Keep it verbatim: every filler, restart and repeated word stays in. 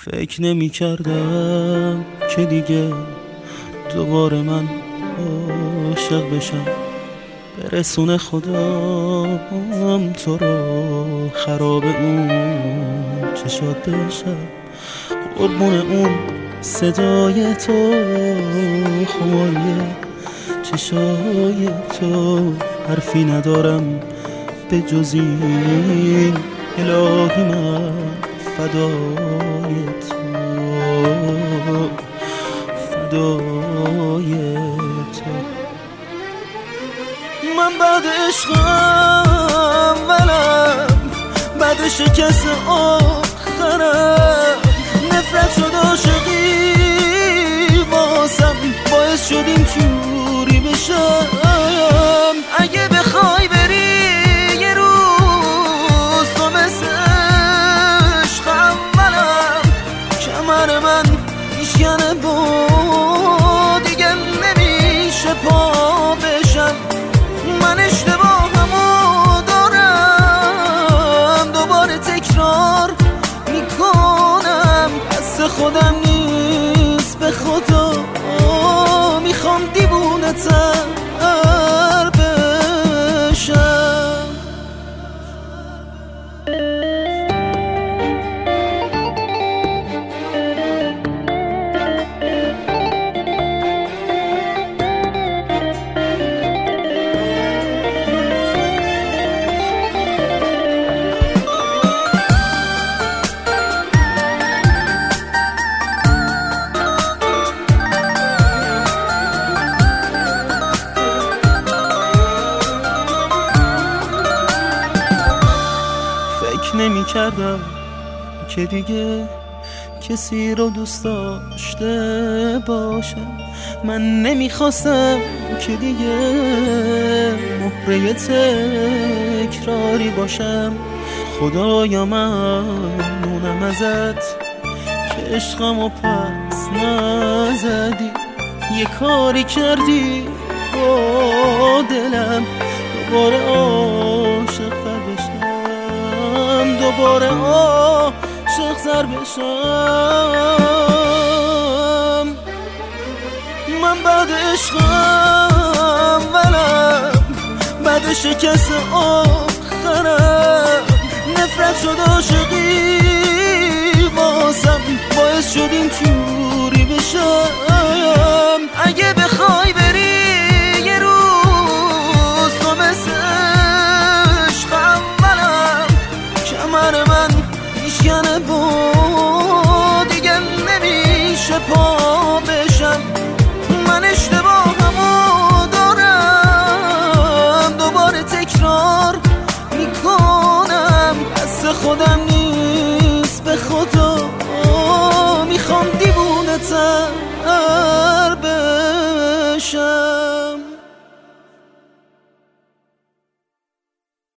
فکر نمی کردم که دیگه دوباره من عاشق بشم، برسونه خدام تو رو خراب اون چشات بشم، قربون اون صدای تو، خماری چشای تو، حرفی ندارم به جز این الهی من فدای تو، فدای تو. من بعد عشقم ولم، بعد شکست آخرم، نفرت شد عاشقی واسم، باعث شد این جوری بشم. اگه بخوای بری یه روز تو مثل عشقم ولم، کمر من ایشکنه با دیگه نمیشه پا بشم. من اشتباهمو دارم دوباره تکرار میکنم، دست خودم نیست به خدا، میخوام دیوونه تر بشم. نمی کردم که دیگه کسی رو دوست داشته باشم، من نمیخواستم که دیگه مهره تکراری باشم. خدایا ممنونم ازت که عشقمو پس نزدی، یه کاری کردی با دلم دوباره عاشق تر بشم، دوباره عاشق تر بشم. من بعد عشقم ولم، بعد شکست آخرم، نفرت شد عاشقی واسم، باعث شد این جوری بشم. اگه بخوای بری یه روز تو مثل عشقم ولم، کمر من ایشکنه با دیگه نمیشه پا بشم. من اشتباهمو دارم دوباره تکرار میکنم، دست خودم نیست به خدا، میخوام دیوونه تر بشم.